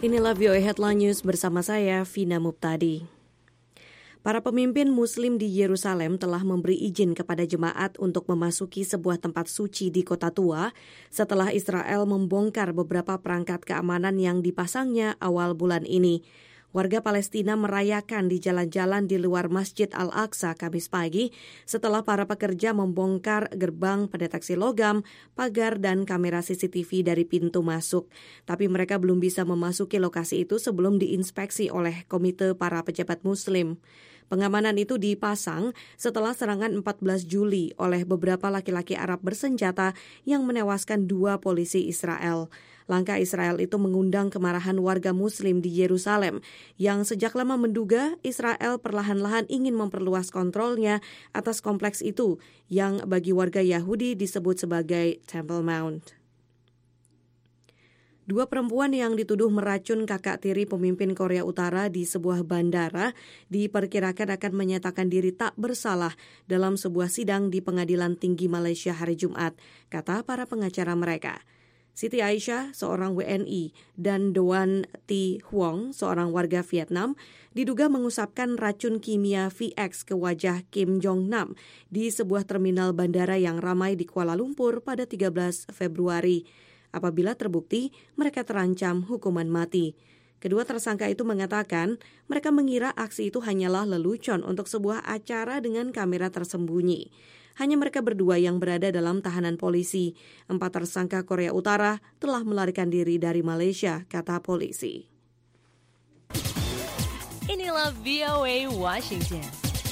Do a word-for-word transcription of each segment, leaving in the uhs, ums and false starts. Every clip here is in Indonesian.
Inilah V O A Headline News bersama saya, Vina Muptadi. Para pemimpin Muslim di Yerusalem telah memberi izin kepada jemaat untuk memasuki sebuah tempat suci di Kota Tua setelah Israel membongkar beberapa perangkat keamanan yang dipasangnya awal bulan ini. Warga Palestina merayakan di jalan-jalan di luar Masjid Al-Aqsa Kamis pagi setelah para pekerja membongkar gerbang pendeteksi logam, pagar, dan kamera C C T V dari pintu masuk. Tapi mereka belum bisa memasuki lokasi itu sebelum diinspeksi oleh Komite Para Pejabat Muslim. Pengamanan itu dipasang setelah serangan empat belas Juli oleh beberapa laki-laki Arab bersenjata yang menewaskan dua polisi Israel. Langkah Israel itu mengundang kemarahan warga Muslim di Yerusalem yang sejak lama menduga Israel perlahan-lahan ingin memperluas kontrolnya atas kompleks itu yang bagi warga Yahudi disebut sebagai Temple Mount. Dua perempuan yang dituduh meracun kakak tiri pemimpin Korea Utara di sebuah bandara diperkirakan akan menyatakan diri tak bersalah dalam sebuah sidang di Pengadilan Tinggi Malaysia hari Jumat, kata para pengacara mereka. Siti Aisyah, seorang W N I, dan Doan Thi Huong, seorang warga Vietnam, diduga mengusapkan racun kimia V X ke wajah Kim Jong-nam di sebuah terminal bandara yang ramai di Kuala Lumpur pada tiga belas Februari. Apabila terbukti, mereka terancam hukuman mati. Kedua tersangka itu mengatakan mereka mengira aksi itu hanyalah lelucon untuk sebuah acara dengan kamera tersembunyi. Hanya mereka berdua yang berada dalam tahanan polisi. Empat tersangka Korea Utara telah melarikan diri dari Malaysia, kata polisi. Inilah V O A Washington.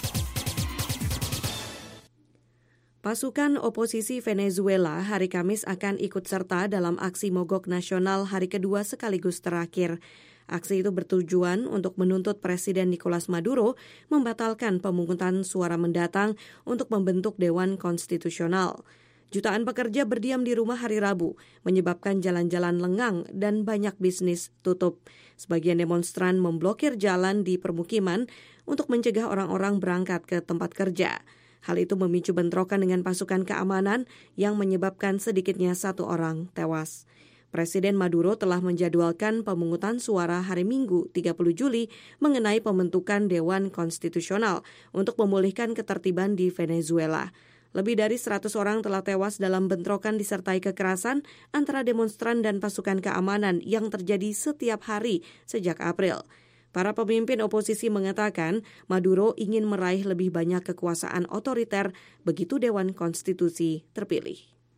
Pasukan oposisi Venezuela hari Kamis akan ikut serta dalam aksi mogok nasional hari kedua sekaligus terakhir. Aksi itu bertujuan untuk menuntut Presiden Nicolas Maduro membatalkan pemungutan suara mendatang untuk membentuk Dewan Konstitusional. Jutaan pekerja berdiam di rumah hari Rabu, menyebabkan jalan-jalan lengang dan banyak bisnis tutup. Sebagian demonstran memblokir jalan di permukiman untuk mencegah orang-orang berangkat ke tempat kerja. Hal itu memicu bentrokan dengan pasukan keamanan yang menyebabkan sedikitnya satu orang tewas. Presiden Maduro telah menjadwalkan pemungutan suara hari Minggu tiga puluh Juli mengenai pembentukan Dewan Konstitusional untuk memulihkan ketertiban di Venezuela. Lebih dari seratus orang telah tewas dalam bentrokan disertai kekerasan antara demonstran dan pasukan keamanan yang terjadi setiap hari sejak April. Para pemimpin oposisi mengatakan Maduro ingin meraih lebih banyak kekuasaan otoriter begitu Dewan Konstitusi terpilih.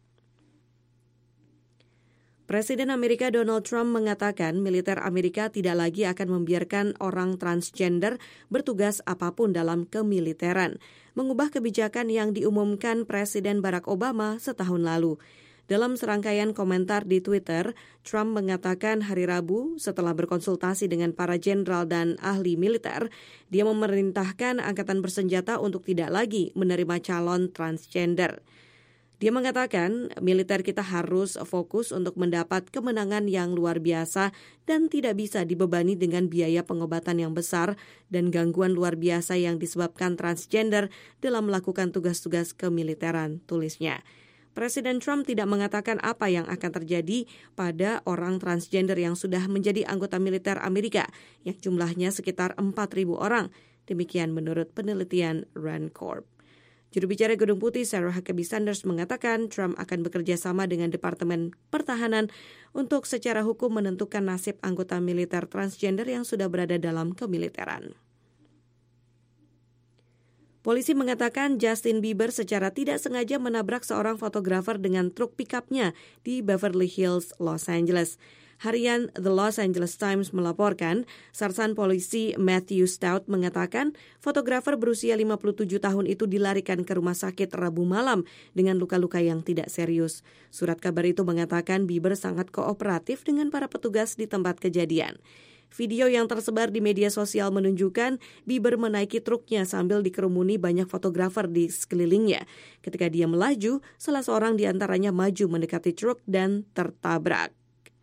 Presiden Amerika Donald Trump mengatakan militer Amerika tidak lagi akan membiarkan orang transgender bertugas apapun dalam kemiliteran, mengubah kebijakan yang diumumkan Presiden Barack Obama setahun lalu. Dalam serangkaian komentar di Twitter, Trump mengatakan hari Rabu setelah berkonsultasi dengan para jenderal dan ahli militer, dia memerintahkan angkatan bersenjata untuk tidak lagi menerima calon transgender. Dia mengatakan militer kita harus fokus untuk mendapat kemenangan yang luar biasa dan tidak bisa dibebani dengan biaya pengobatan yang besar dan gangguan luar biasa yang disebabkan transgender dalam melakukan tugas-tugas kemiliteran, tulisnya. Presiden Trump tidak mengatakan apa yang akan terjadi pada orang transgender yang sudah menjadi anggota militer Amerika yang jumlahnya sekitar empat ribu orang, demikian menurut penelitian Rand Corp. Juru bicara Gedung Putih Sarah Huckabee Sanders mengatakan Trump akan bekerja sama dengan Departemen Pertahanan untuk secara hukum menentukan nasib anggota militer transgender yang sudah berada dalam kemiliteran. Polisi mengatakan Justin Bieber secara tidak sengaja menabrak seorang fotografer dengan truk pikapnya di Beverly Hills, Los Angeles. Harian The Los Angeles Times melaporkan, Sarsan Polisi Matthew Stout mengatakan fotografer berusia lima puluh tujuh tahun itu dilarikan ke rumah sakit Rabu malam dengan luka-luka yang tidak serius. Surat kabar itu mengatakan Bieber sangat kooperatif dengan para petugas di tempat kejadian. Video yang tersebar di media sosial menunjukkan Bieber menaiki truknya sambil dikerumuni banyak fotografer di sekelilingnya. Ketika dia melaju, salah seorang di antaranya maju mendekati truk dan tertabrak.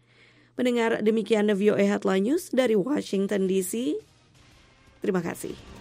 Mendengar demikian V O A Headline News dari Washington D C. Terima kasih.